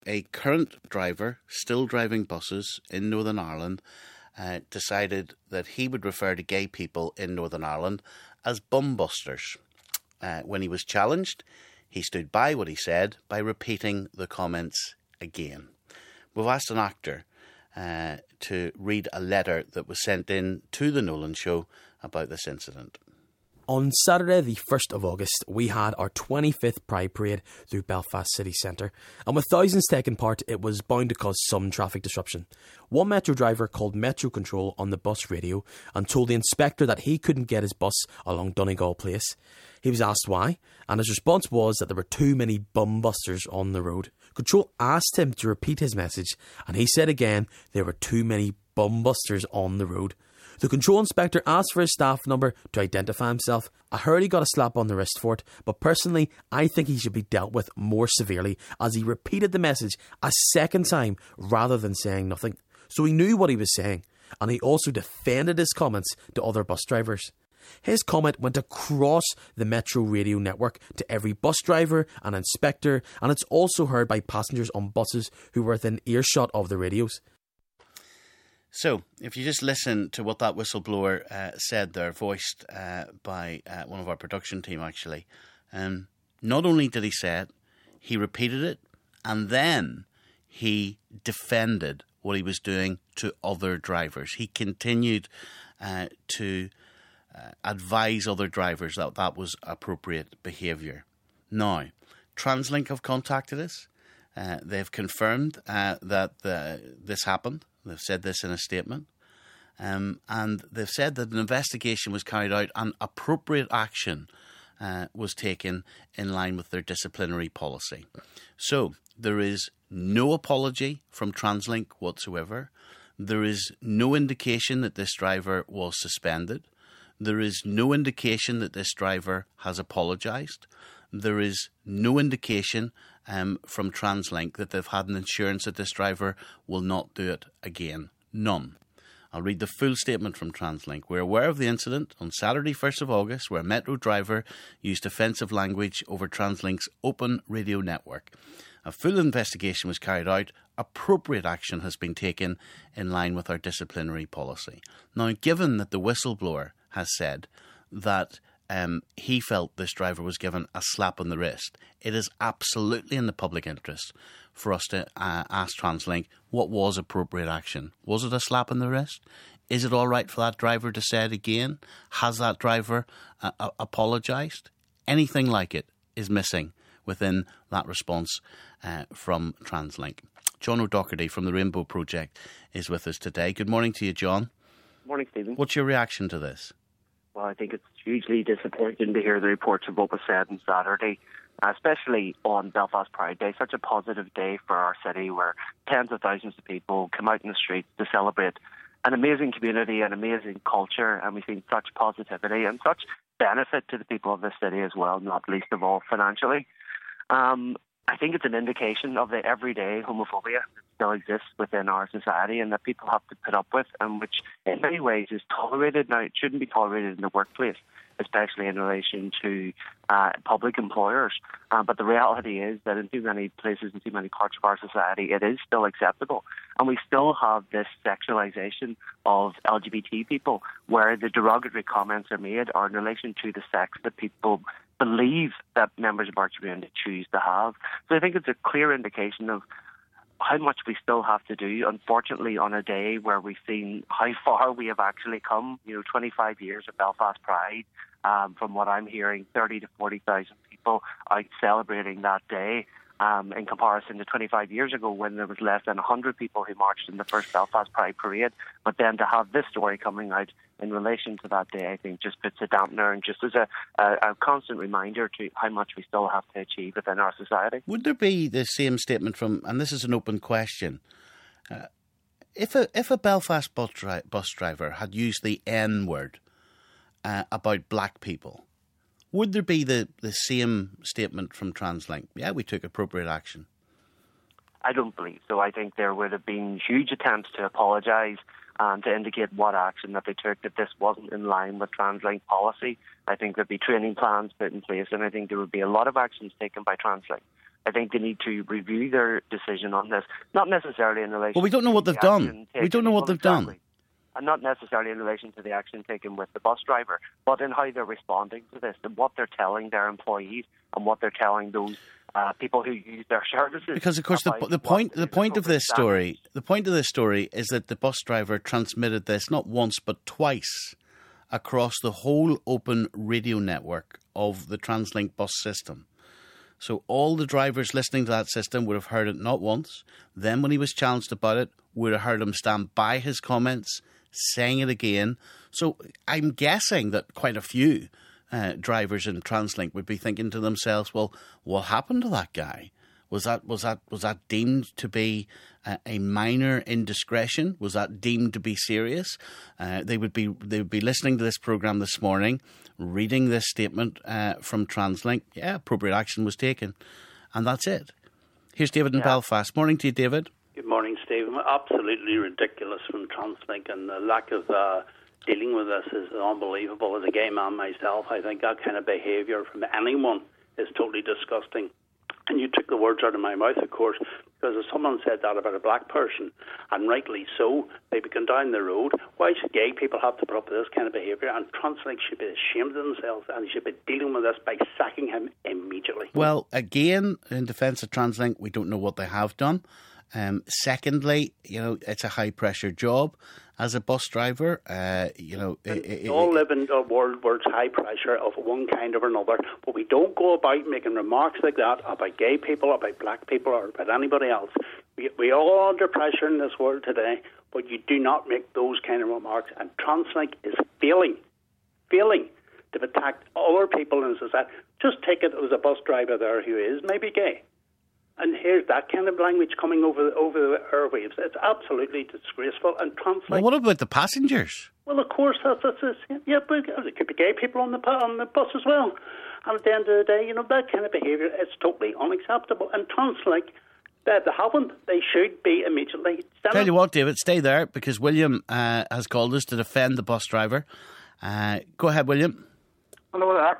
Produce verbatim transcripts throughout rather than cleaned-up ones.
A current driver, still driving buses in Northern Ireland, uh, decided that he would refer to gay people in Northern Ireland as bumbusters. Uh, when he was challenged, he stood by what he said by repeating the comments again. We've asked an actor uh, to read a letter that was sent in to the Nolan Show about this incident. On Saturday the first of August, we had our twenty-fifth Pride Parade through Belfast city centre, and with thousands taking part, it was bound to cause some traffic disruption. One Metro driver called Metro Control on the bus radio and told the inspector that he couldn't get his bus along Donegal Place. He was asked why, and his response was that there were too many bumbusters on the road. Control asked him to repeat his message, and he said again there were too many bumbusters on the road. The control inspector asked for his staff number to identify himself. I heard he got a slap on the wrist for it, but personally, I think he should be dealt with more severely as he repeated the message a second time rather than saying nothing. So he knew what he was saying, and he also defended his comments to other bus drivers. His comment went across the Metro radio network to every bus driver and inspector, and it's also heard by passengers on buses who were within earshot of the radios. So, if you just listen to what that whistleblower uh, said there, voiced uh, by uh, one of our production team actually, um, not only did he say it, he repeated it, and then he defended what he was doing to other drivers. He continued uh, to uh, advise other drivers that that was appropriate behaviour. Now, TransLink have contacted us. Uh, they've confirmed uh, that the, this happened. They've said this in a statement. Um, and they've said that an investigation was carried out and appropriate action uh, was taken in line with their disciplinary policy. So there is no apology from TransLink whatsoever. There is no indication that this driver was suspended. There is no indication that this driver has apologised. There is no indication um, from TransLink that they've had an assurance that this driver will not do it again. None. I'll read the full statement from TransLink. We're aware of the incident on Saturday, first of August, where a Metro driver used offensive language over TransLink's open radio network. A full investigation was carried out. Appropriate action has been taken in line with our disciplinary policy. Now, given that the whistleblower has said that Um, he felt this driver was given a slap on the wrist, it is absolutely in the public interest for us to uh, ask TransLink what was appropriate action. Was it a slap on the wrist? Is it all right for that driver to say it again? Has that driver uh, uh, apologised? Anything like it is missing within that response uh, from TransLink. John O'Doherty from the Rainbow Project is with us today. Good morning to you, John. Morning, Stephen. What's your reaction to this? Well, I think it's hugely disappointing to hear the reports of what was said on Saturday, especially on Belfast Pride Day, such a positive day for our city where tens of thousands of people come out in the streets to celebrate an amazing community, an amazing culture, and we've seen such positivity and such benefit to the people of this city as well, not least of all financially. Um, I think it's an indication of the everyday homophobia that still exists within our society and that people have to put up with, and which in many ways is tolerated. Now, it shouldn't be tolerated in the workplace, especially in relation to uh, public employers. Uh, but the reality is that in too many places, in too many parts of our society, it is still acceptable. And we still have this sexualization of L G B T people where the derogatory comments are made are in relation to the sex that people believe that members of our community choose to have. So I think it's a clear indication of how much we still have to do, unfortunately, on a day where we've seen how far we have actually come. You know, twenty-five years of Belfast Pride, um, from what I'm hearing, thirty to forty thousand people out celebrating that day, um, in comparison to twenty-five years ago when there was less than one hundred people who marched in the first Belfast Pride Parade. But then to have this story coming out in relation to that day, I think just puts a dampener and just as a, a, a constant reminder to how much we still have to achieve within our society. Would there be the same statement from, and this is an open question, uh, if a if a Belfast bus, dri- bus driver had used the N-word uh, about black people, would there be the, the same statement from TransLink? Yeah, we took appropriate action. I don't believe so. I think there would have been huge attempts to apologise and to indicate what action that they took, that this wasn't in line with TransLink policy. I think there'd be training plans put in place, and I think there would be a lot of actions taken by TransLink I think they need to review their decision on this, not necessarily in relation. Well, we don't know what to they've the done. We don't know what well, they've exactly. done. And not necessarily in relation to the action taken with the bus driver, but in how they're responding to this and what they're telling their employees and what they're telling those uh, people who use their services. Because, of course, the, the point the point of this story the point of this story is that the bus driver transmitted this not once but twice across the whole open radio network of the TransLink bus system. So all the drivers listening to that system would have heard it not once. Then when he was challenged about it, would have heard him stand by his comments, saying it again. So I'm guessing that quite a few uh, drivers in TransLink would be thinking to themselves, well, what happened to that guy? Was that was that was that deemed to be uh, a minor indiscretion? Was that deemed to be serious? Uh, they would be they would be listening to this program this morning, reading this statement uh, from TransLink. Yeah, appropriate action was taken, and that's it. Here's David in yeah. Belfast. Morning to you, David. Good morning, Stephen. Absolutely ridiculous from TransLink, and the lack of uh, dealing with this is unbelievable. As a gay man myself, I think that kind of behaviour from anyone is totally disgusting. And you took the words out of my mouth, of course, because if someone said that about a black person, and rightly so, they'd be going down the road. Why should gay people have to put up with this kind of behaviour? And TransLink should be ashamed of themselves, and they should be dealing with this by sacking him immediately. Well, again, in defence of TransLink, we don't know what they have done. Um, secondly, you know, it's a high-pressure job as a bus driver. Uh, you know, it, it, we all live in a world where it's high pressure of one kind or another, but we don't go about making remarks like that about gay people, about black people, or about anybody else. We we all are under pressure in this world today, but you do not make those kind of remarks. And TransLink is failing, failing to attack other people in society. Just take it as a bus driver there who is maybe gay. And here's that kind of language coming over over the airwaves. It's absolutely disgraceful. And TransLink. Well, what about the passengers? Well, of course, that's, that's, that's yeah, but there could be gay people on the on the bus as well. And at the end of the day, you know, that kind of behaviour is totally unacceptable. And TransLink, they, they haven't. They should be immediately. Tell you what, David, stay there because William uh, has called us to defend the bus driver. Uh, go ahead, William. Hello there.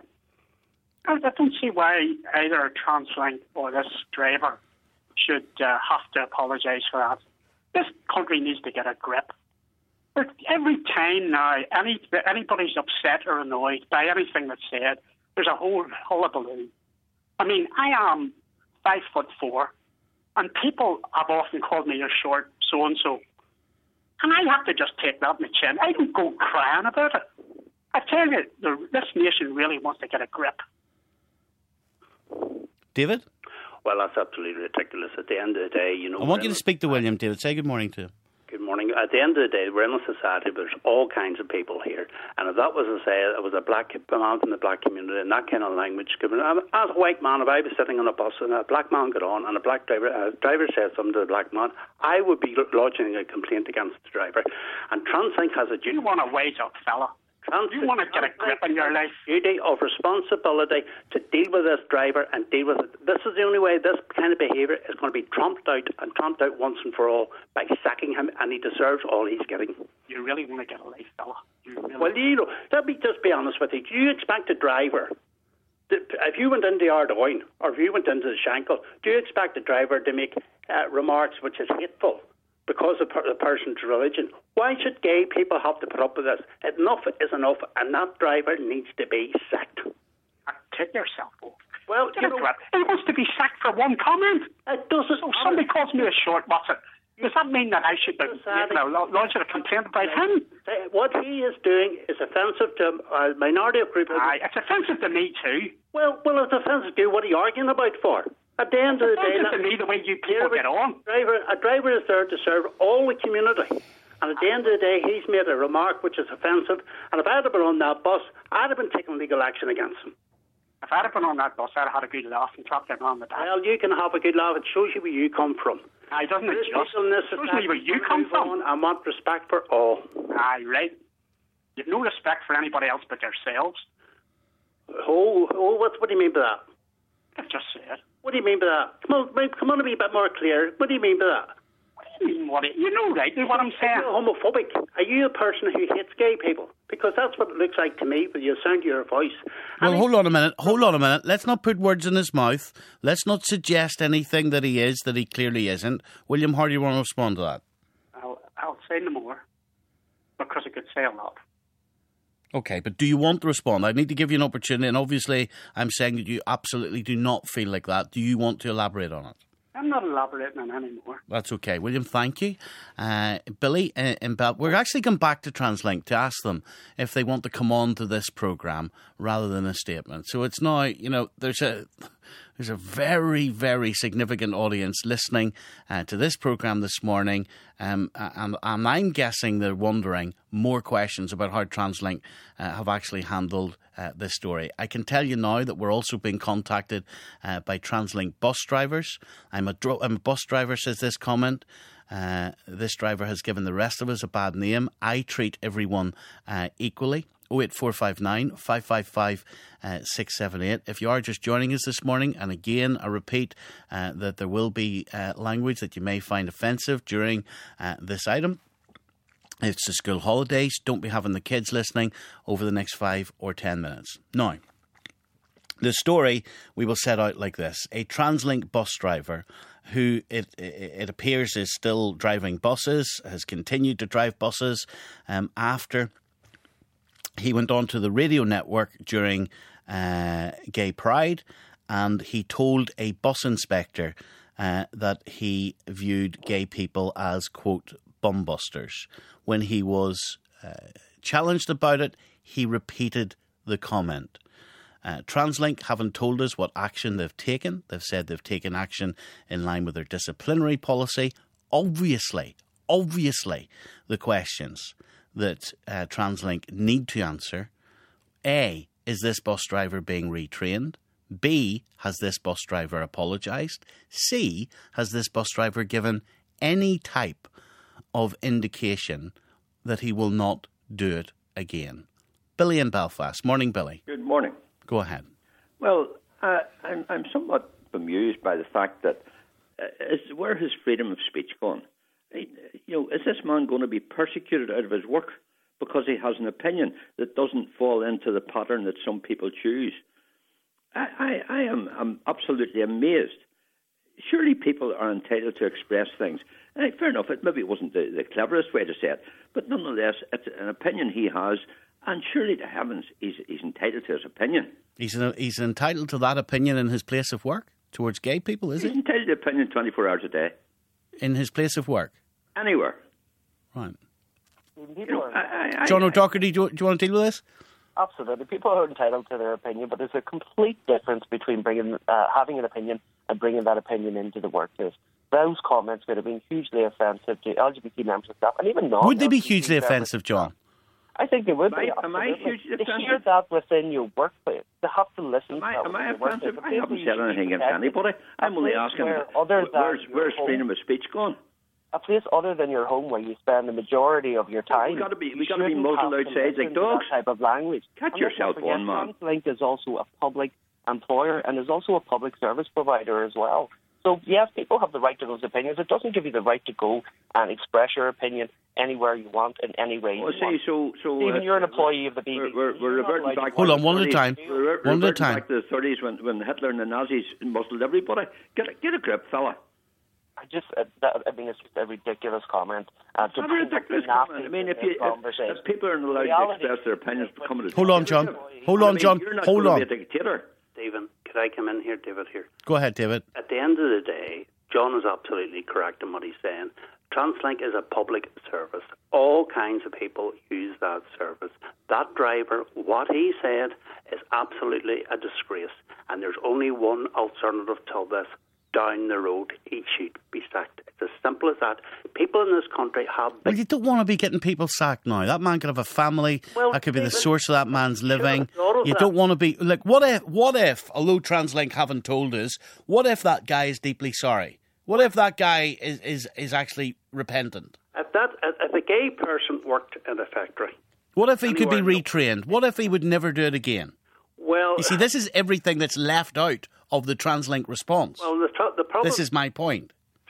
I don't see why either TransLink or this driver should uh, have to apologise for that. This country needs to get a grip. But every time now any anybody's upset or annoyed by anything that's said, there's a whole hullabaloo. I mean, I am five foot four, and people have often called me a short so-and-so. And I have to just take that in the chin. I don't go crying about it. I tell you, the, this nation really wants to get a grip. David? Well, that's absolutely ridiculous. At the end of the day, you know... I want you to speak to William, David. Say good morning to him. Good morning. At the end of the day, we're in a society where there's all kinds of people here. And if that was to say it was a black man in the black community and that kind of language, as a white man, if I was sitting on a bus and a black man got on and a black driver a driver said something to the black man, I would be lodging a complaint against the driver. And TransLink has a duty... You want to wage up, fella. Trans- you want to get a grip in your life. Duty of responsibility to deal with this driver and deal with it. This is the only way this kind of behaviour is going to be trumped out and trumped out once and for all by sacking him, and he deserves all he's getting. You really want to get a life, fella. You really well, you know, let me just be honest with you. Do you expect a driver, if you went into Ardoyne or if you went into the Shankill, do you expect a driver to make uh, remarks which is hateful because of the person's religion? Why should gay people have to put up with this? Enough is enough, and that driver needs to be sacked. Take yourself off. Well, you know, he wants to be sacked for one comment. It doesn't. So somebody calls me a short, what's it? Does that mean that I should be you know, launching a complaint about him? What he is doing is offensive to a minority of group. Aye, it's offensive to me too. Well, well, it's offensive to you. What are you arguing about for? At the end it's of the day, to me the way you people get on. Driver, a driver is there to serve all the community. And at the end of the day, he's made a remark which is offensive. And if I'd have been on that bus, I'd have been taking legal action against him. If I'd have been on that bus, I'd have had a good laugh and clapped him on the back. Well, you can have a good laugh. It shows you where you come from. Aye, doesn't it just? It shows me where you come from. I want respect for all. Aye, right. You've no respect for anybody else but yourselves. Oh, oh what, what do you mean by that? I've just said. What do you mean by that? Come on, come on to be a bit more clear. What do you mean by that? What do you mean what it, you know, right? What I'm saying. Are you homophobic? Are you a person who hates gay people? Because that's what it looks like to me when you sound your voice. Well, And hold on a minute. Hold on a minute. Let's not put words in his mouth. Let's not suggest anything that he is that he clearly isn't. William, how do you want to respond to that? I'll, I'll say no more because I could say a lot. Okay, but do you want to respond? I need to give you an opportunity, and obviously I'm saying that you absolutely do not feel like that. Do you want to elaborate on it? I'm not elaborating on any more. That's okay. William, thank you. Uh, Billy, uh, in Bel- we're actually going back to TransLink to ask them if they want to come on to this programme rather than a statement. So it's now, you know, there's a... There's a very, very significant audience listening uh, to this programme this morning, um, and, and I'm guessing they're wondering more questions about how TransLink uh, have actually handled uh, this story. I can tell you now that we're also being contacted uh, by TransLink bus drivers. I'm a, dro- I'm a bus driver, says this comment. Uh, this driver has given the rest of us a bad name. I treat everyone uh, equally. oh eight four five nine, five five five, six seven eight. If you are just joining us this morning, and again, I repeat uh, that there will be uh, language that you may find offensive during uh, this item. It's the school holidays. Don't be having the kids listening over the next five or ten minutes. Now, the story we will set out like this. A TransLink bus driver who it, it appears is still driving buses, has continued to drive buses um, after he went on to the radio network during uh, Gay Pride, and he told a bus inspector uh, that he viewed gay people as, quote, bumbusters. When he was uh, challenged about it, he repeated the comment. Uh, TransLink haven't told us what action they've taken. They've said they've taken action in line with their disciplinary policy. Obviously, obviously, the questions that uh, TransLink need to answer. A, is this bus driver being retrained? B, has this bus driver apologised? C, has this bus driver given any type of indication that he will not do it again? Billy in Belfast. Morning, Billy. Good morning. Go ahead. Well, uh, I'm, I'm somewhat bemused by the fact that uh, is, where has freedom of speech gone? You know, is this man going to be persecuted out of his work because he has an opinion that doesn't fall into the pattern that some people choose? I, I, I am I'm absolutely amazed. Surely people are entitled to express things. Uh, fair enough, it maybe wasn't the, the cleverest way to say it, but nonetheless, it's an opinion he has, and surely to heavens, he's, he's entitled to his opinion. He's an, he's entitled to that opinion in his place of work towards gay people, is he's he? He's entitled to opinion twenty-four hours a day. In his place of work? Anywhere. Right. You know, I, I, John I, O'Doherty, do you, do you want to deal with this? Absolutely. People are entitled to their opinion, but there's a complete difference between bringing, uh, having an opinion and bringing that opinion into the workplace. Those comments would have been hugely offensive to L G B T members of staff, and even non. Would they be hugely offensive, John? I think they would am be. I, am I hugely to offensive? hear that within your workplace, they have to listen. Am I, to that am I within your offensive? workplace. I haven't said anything against anybody. I'm only asking, where other than where's, where's your freedom home- of speech gone? A place other than your home where you spend the majority of your time. We got to be, You we got to be shouldn't muzzled have to outside like listen to dogs. that type of language. Catch And let's not yourself forget, one, man. TransLink is also a public employer and is also a public service provider as well. So yes, people have the right to those opinions. It doesn't give you the right to go and express your opinion anywhere you want in any way you Well, see, want. so, so Even uh, you're an employee of the B B C. We're, we're, we're You're not reverting allowed to back. go Hold to on, the one at a thirties. time. We're re- One at a reverting time. back to the thirties when, when Hitler and the Nazis muzzled everybody. Get a, get a grip, fella. I just, uh, that, I mean, it's just a ridiculous comment. Uh, to Not a bring up ridiculous the comment. I mean, if, nasty you, conversation. if, if people aren't allowed Reality to express their opinions, become a Hold on, John. Hold I on, mean, John. You're not Hold going on. to be a dictator. Stephen, could I come in here, David, here? Go ahead, David. At the end of the day, John is absolutely correct in what he's saying. TransLink is a public service. All kinds of people use that service. That driver, what he said, is absolutely a disgrace. And there's only one alternative to this. Down the road, he should be sacked. It's as simple as that. People in this country have... Well, you don't want to be getting people sacked now. That man could have a family. Well, that could be the David, source of that man's living. all of You that. don't want to be... Like, what if, what if, although TransLink haven't told us, what if that guy is deeply sorry? What if that guy is, is, is actually repentant? If, that, if a gay person worked in a factory... What if he could be Anywhere. retrained? What if he would never do it again? Well, You see, this is everything that's left out of the TransLink response. well the, tr- the problem... This is my point.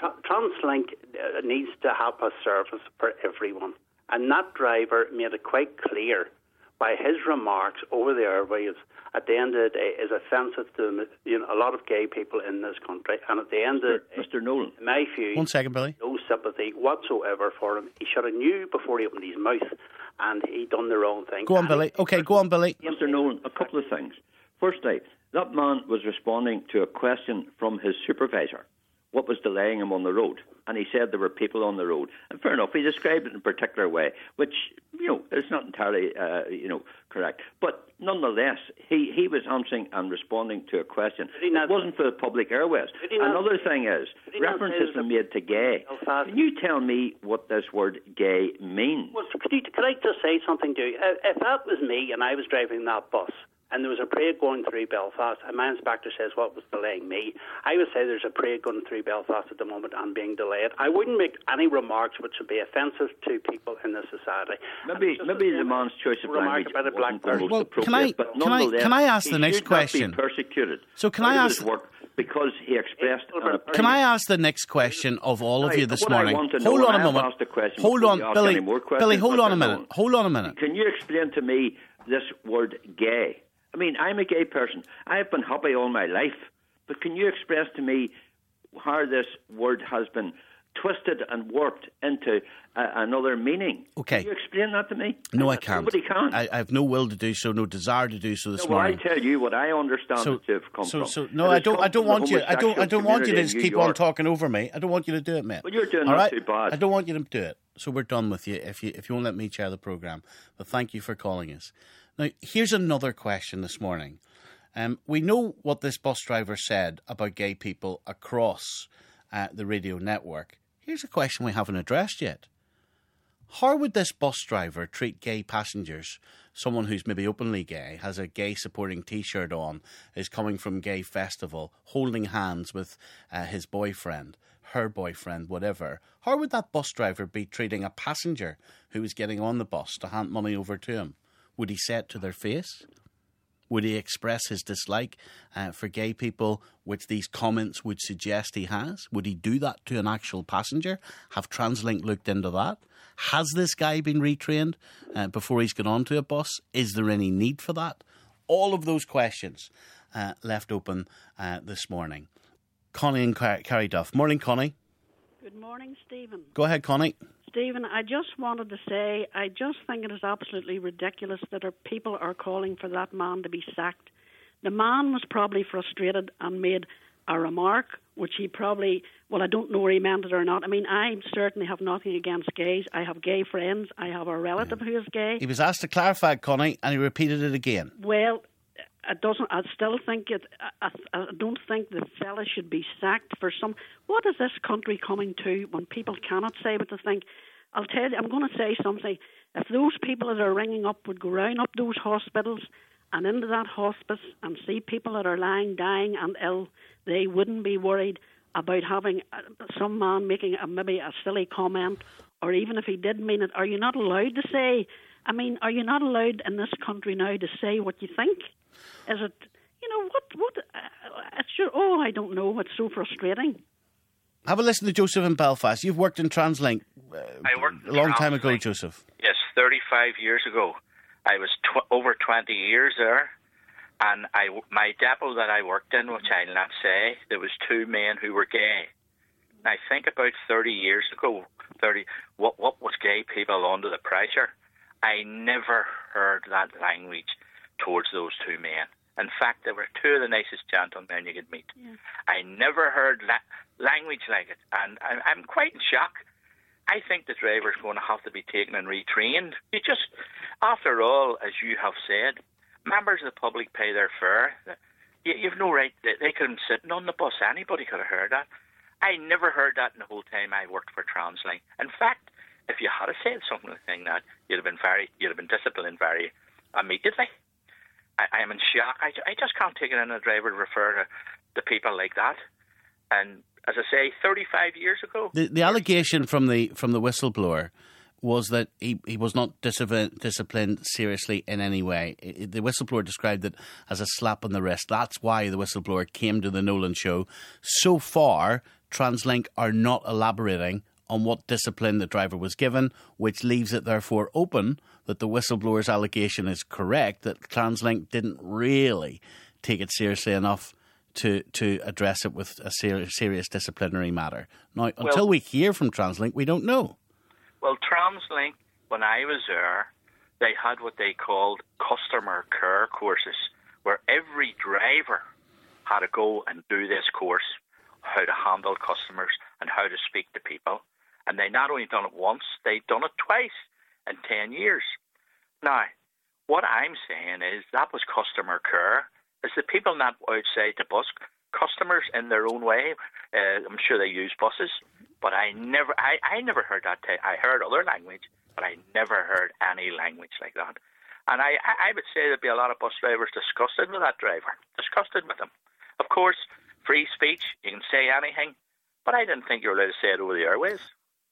Tra- TransLink uh, needs to have a service for everyone. And that driver made it quite clear by his remarks over the airwaves at the end of the day is offensive to you know, a lot of gay people in this country. And at the end Mister of the day, Mister Nolan. in my view, One second, Billy. no sympathy whatsoever for him. He should have knew before he opened his mouth, and he done the wrong thing. Go on, Billy. Okay, go on, Billy. Mister Nolan, a couple of things. Firstly, that man was responding to a question from his supervisor. What was delaying him on the road? And he said there were people on the road. And fair enough, he described it in a particular way, which, you know, is not entirely, uh, you know, correct. But nonetheless, he, he was answering and responding to a question. It wasn't for the public airways. Another thing is, reference has been made to gay. Can you tell me what this word gay means? Well, could, you, could I just say something to you? If that was me and I was driving that bus, and there was a parade going through Belfast, and my inspector says what was delaying me, I would say there's a parade going through Belfast at the moment and being delayed. I wouldn't make any remarks which would be offensive to people in this society. Maybe maybe the man's choice of language about a black wasn't the most well, appropriate, can I, but can, I, can I ask he the next should question? Not be persecuted. So can I ask... His work because he expressed an opinion. Can I ask the next question of all of you this what morning? I want to Hold know, on a and I have moment. asked a question Hold before on, you ask Billy. any more questions, Billy, hold but on a I minute. don't. Hold on a minute. Can you explain to me this word gay? I mean, I'm a gay person. I've been happy all my life. But can you express to me how this word has been twisted and warped into uh, another meaning? Okay. Can you explain that to me? No, I can't. Nobody can. I, I have no will to do so, no desire to do so this no, well, morning. I tell you what I understand So, it to have come so, from. so no, It I has don't. come I don't from the want you. I don't. I don't want you to homosexual just community keep in on New York. talking over me. I don't want you to do it, mate. Well, you're doing All not right? too bad. I don't want you to do it. So we're done with you. If you if you won't let me chair the program, but thank you for calling us. Now, here's another question this morning. Um, we know what this bus driver said about gay people across uh, the radio network. Here's a question we haven't addressed yet. How would this bus driver treat gay passengers? Someone who's maybe openly gay, has a gay supporting T-shirt on, is coming from gay festival, holding hands with uh, his boyfriend, her boyfriend, whatever. How would that bus driver be treating a passenger who was getting on the bus to hand money over to him? Would he say it to their face? Would he express his dislike uh, for gay people, which these comments would suggest he has? Would he do that to an actual passenger? Have TransLink looked into that? Has this guy been retrained uh, before he's got onto a bus? Is there any need for that? All of those questions uh, left open uh, this morning. Connie and Car- Carrie Duff. Morning, Connie. Good morning, Stephen. Go ahead, Connie. Stephen, I just wanted to say, I just think it is absolutely ridiculous that our people are calling for that man to be sacked. The man was probably frustrated and made a remark, which he probably, well, I don't know where he meant it or not. I mean, I certainly have nothing against gays. I have gay friends. I have a relative who is gay. He was asked to clarify, Connie, and he repeated it again. Well, it doesn't. I still think it. I, I don't think the fella should be sacked for some. What is this country coming to when people cannot say what they think? I'll tell you. I'm going to say something. If those people that are ringing up would go round up those hospitals and into that hospice and see people that are lying, dying and ill, they wouldn't be worried about having some man making a, maybe a silly comment, or even if he did mean it. Are you not allowed to say? I mean, are you not allowed in this country now to say what you think? Is it, you know, what, what, uh, it's your, oh, I don't know, it's so frustrating. Have a listen to Joseph in Belfast. You've worked in TransLink uh, I worked a long time TransLink. ago, Joseph. Yes, thirty-five years ago. I was tw- over twenty years there, and I, my depot that I worked in, which I'll not say, there was two men who were gay. And I think about thirty years ago, thirty, what, what was gay people under the pressure? I never heard that language towards those two men. In fact, they were two of the nicest gentlemen you could meet. Yeah. I never heard la- language like it, and I, I'm quite in shock. I think the driver's going to have to be taken and retrained. You just, after all, as you have said, members of the public pay their fare. You, you've no right. They, they could have been sitting on the bus. Anybody could have heard that. I never heard that in the whole time I worked for TransLink. In fact, if you had said something like that, you'd have been very, you'd have been disciplined very immediately. I, I'm in shock. I, I just can't take it in a driver to refer to, to people like that. And as I say, thirty-five years ago, the the allegation from the from the whistleblower was that he, he was not disciplined, disciplined seriously in any way. It, the whistleblower described it as a slap on the wrist. That's why the whistleblower came to the Nolan show. So far, Translink are not elaborating on what discipline the driver was given, which leaves it therefore open that the whistleblower's allegation is correct, that Translink didn't really take it seriously enough to to address it with a ser- serious disciplinary matter. Now, well, until we hear from Translink, we don't know. Well, Translink, when I was there, they had what they called customer care courses, where every driver had to go and do this course, how to handle customers and how to speak to people. And they not only done it once, they've done it twice in ten years. Now, what I'm saying is that was customer care. Is the people not outside the bus customers in their own way? Uh, I'm sure they use buses, but I never, I, I never heard that. T- I heard other language, but I never heard any language like that. And I, I would say there'd be a lot of bus drivers disgusted with that driver, disgusted with him. Of course, free speech, you can say anything, but I didn't think you were allowed to say it over the airways.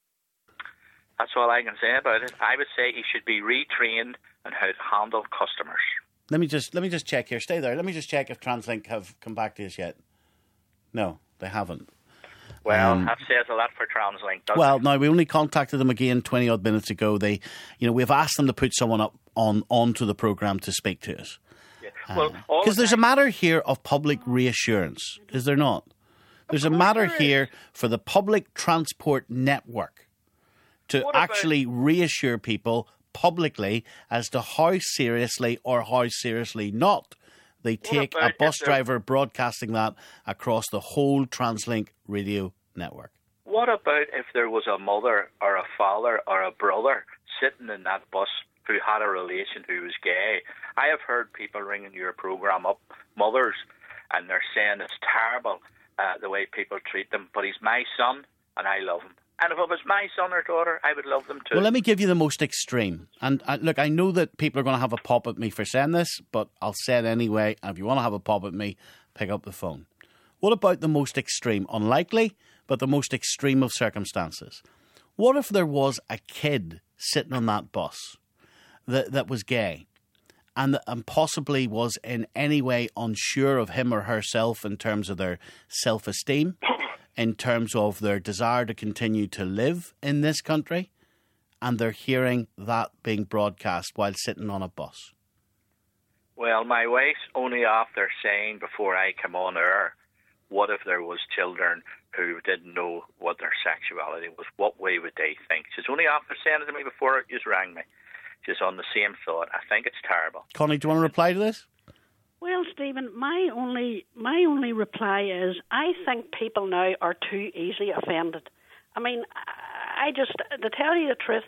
That's all I can say about it. I would say he should be retrained on how to handle customers. Let me just let me just check here. Stay there. Let me just check if Translink have come back to us yet. No, they haven't. Well, um, that says a lot for Translink, doesn't well, it? no, we only contacted them again twenty odd minutes ago. They, you know, we've asked them to put someone up on onto the programme to speak to us. Yeah. Well, because uh, there's a matter here of public reassurance, is there not? There's a matter here for the public transport network to actually reassure people publicly as to how seriously or how seriously not they take a bus driver broadcasting that across the whole Translink radio network. What about if there was a mother or a father or a brother sitting in that bus who had a relation who was gay? I have heard people ringing your programme up, mothers, and they're saying it's terrible uh, the way people treat them, but he's my son and I love him. And if it was my son or daughter, I would love them too. Well, let me give you the most extreme. And uh, look, I know that people are going to have a pop at me for saying this, but I'll say it anyway. And if you want to have a pop at me, pick up the phone. What about the most extreme? Unlikely, but the most extreme of circumstances. What if there was a kid sitting on that bus that, that was gay and, and possibly was in any way unsure of him or herself in terms of their self-esteem? In terms of their desire to continue to live in this country, and they're hearing that being broadcast while sitting on a bus? Well, my wife's only after saying before I come on air, what if there was children who didn't know what their sexuality was? What way would they think? She's only after saying it to me before you rang me. She's on the same thought. I think it's terrible. Connie, do you want to reply to this? Well, Stephen, my only my only reply is I think people now are too easily offended. I mean, I just, to tell you the truth,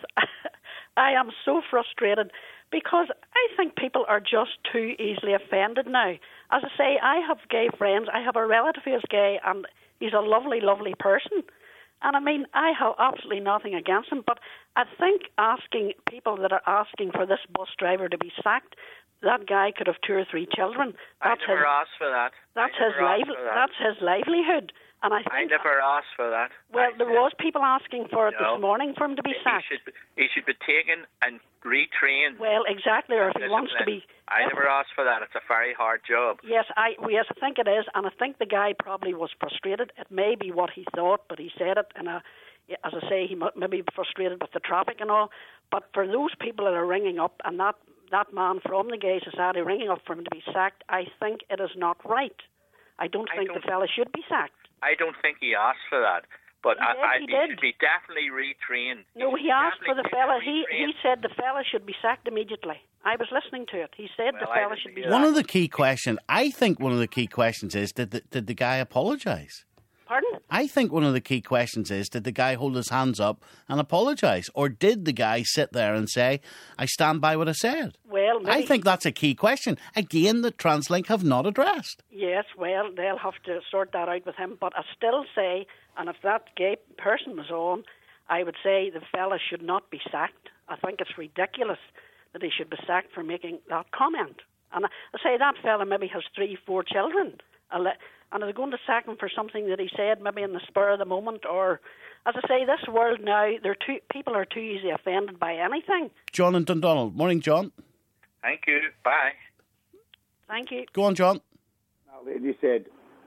I am so frustrated because I think people are just too easily offended now. As I say, I have gay friends. I have a relative who is gay, and he's a lovely, lovely person. And I mean, I have absolutely nothing against him, but I think asking people that are asking for this bus driver to be sacked, that guy could have two or three children. That's I never his, asked for that. That's I his lively. that. That's his livelihood. And I, think, I never asked for that. Well, I there said, was people asking for it no, this morning for him to be sacked. He should, he should be taken and retrained. Well, exactly. Or if he wants to be. I never asked for that. It's a very hard job. Yes, I yes, I think it is, and I think the guy probably was frustrated. It may be what he thought, but he said it in a. As I say, he may be frustrated with the traffic and all. But for those people that are ringing up, and that that man from the Gay Society ringing up for him to be sacked, I think it is not right. I don't I think don't, the fella should be sacked. I don't think he asked for that. But he I, did, I, he he did. should be definitely retrained. No, he, he asked for the fella. He retrained. he said the fella should be sacked immediately. I was listening to it. He said well, the fella should be sacked. One of the key questions, I think one of the key questions is, did the, did the guy apologise? Pardon? I think one of the key questions is, did the guy hold his hands up and apologise? Or did the guy sit there and say, I stand by what I said? Well, maybe. I think that's a key question. Again, that Translink have not addressed. Yes, well, they'll have to sort that out with him. But I still say, and if that gay person was on, I would say the fella should not be sacked. I think it's ridiculous that he should be sacked for making that comment. And I say that fella maybe has three, four children. And they're going to sack him for something that he said maybe in the spur of the moment, or, as I say, this world now, they're too, people are too easily offended by anything. John and Dundonald. Morning, John. Thank you. Bye. Thank you. Go on, John. That lady said,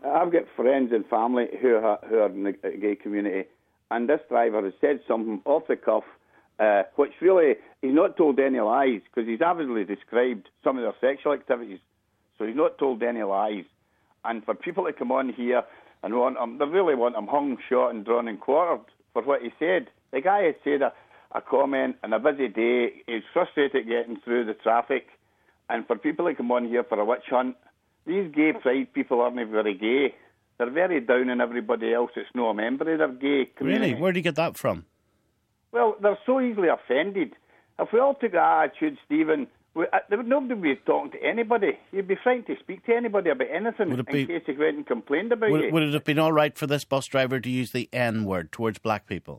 I've got friends and family who are, who are in the gay community, and this driver has said something off the cuff, uh, which really, he's not told any lies, because he's avidly described some of their sexual activities, so he's not told any lies. And for people to come on here and want him, they really want him hung, shot and drawn and quartered for what he said. The guy had said a, a comment on a busy day, he's frustrated getting through the traffic, and for people to come on here for a witch hunt, these gay pride people aren't very gay. They're very down on everybody else that's not a member of their gay community. Really? Where do you get that from? Well, they're so easily offended. If we all took that attitude, Stephen, we, uh, there would nobody be talking to anybody. You'd be frightened to speak to anybody about anything in be, case they went and complained about would, you. Would it have been all right for this bus driver to use the N word towards black people?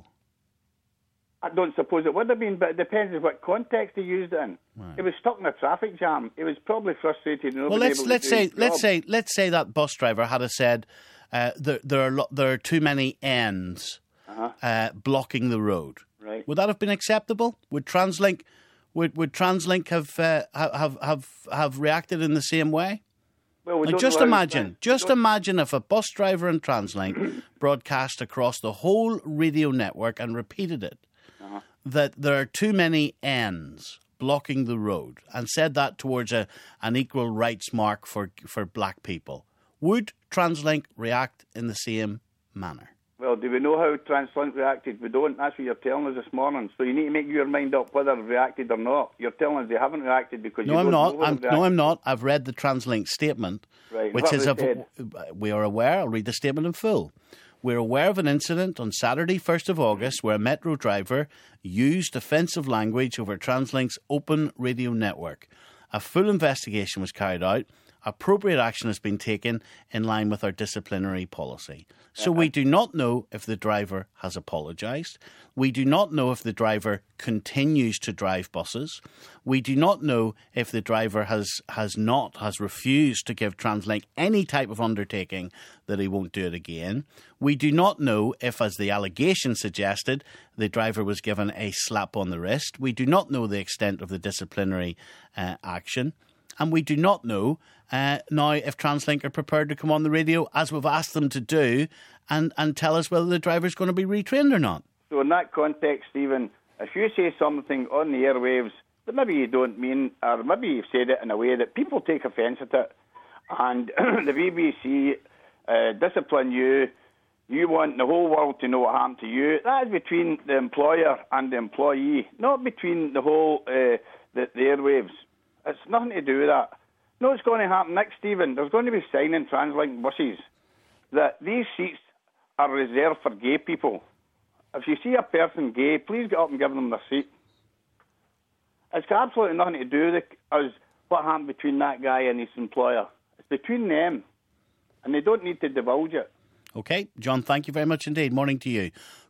I don't suppose it would have been, but it depends on what context he used it in. Right. He was stuck in a traffic jam. He was probably frustrated. And well, let's able let's to do say his job. let's say let's say that bus driver had said uh, there there are lo- there are too many N's uh-huh. uh, blocking the road. Right. Would that have been acceptable? Would TransLink would would TransLink have uh, have have have reacted in the same way? Well, we like don't just know imagine, just imagine if a bus driver in TransLink broadcast across the whole radio network and repeated it. Uh-huh. That there are too many N's blocking the road, and said that towards a, an equal rights mark for, for black people. Would TransLink react in the same manner? Well, do we know how TransLink reacted? We don't. That's what you're telling us this morning. So you need to make your mind up whether they've reacted or not. You're telling us they haven't reacted because no, you I'm don't not. know I'm, no, I'm not. I've read the TransLink statement, right. which is of, said? we are aware. I'll read the statement in full. We're aware of an incident on Saturday, first of August, where a Metro driver used offensive language over TransLink's open radio network. A full investigation was carried out. Appropriate action has been taken in line with our disciplinary policy. So we do not know if the driver has apologised. We do not know if the driver continues to drive buses. We do not know if the driver has, has not, has refused to give TransLink any type of undertaking that he won't do it again. We do not know if, as the allegation suggested, the driver was given a slap on the wrist. We do not know the extent of the disciplinary uh, action. And we do not know uh, now if TransLink are prepared to come on the radio, as we've asked them to do, and, and tell us whether the driver's going to be retrained or not. So in that context, Stephen, if you say something on the airwaves that maybe you don't mean, or maybe you've said it in a way that people take offence at it, and the B B C uh, discipline you, you want the whole world to know what happened to you, that is between the employer and the employee, not between the whole, uh, the, the airwaves. It's nothing to do with that. No, it's going to happen next, Stephen. There's going to be signing TransLink buses that these seats are reserved for gay people. If you see a person gay, please get up and give them their seat. It's got absolutely nothing to do with us, what happened between that guy and his employer. It's between them, and they don't need to divulge it. OK, John, thank you very much indeed. Morning to you.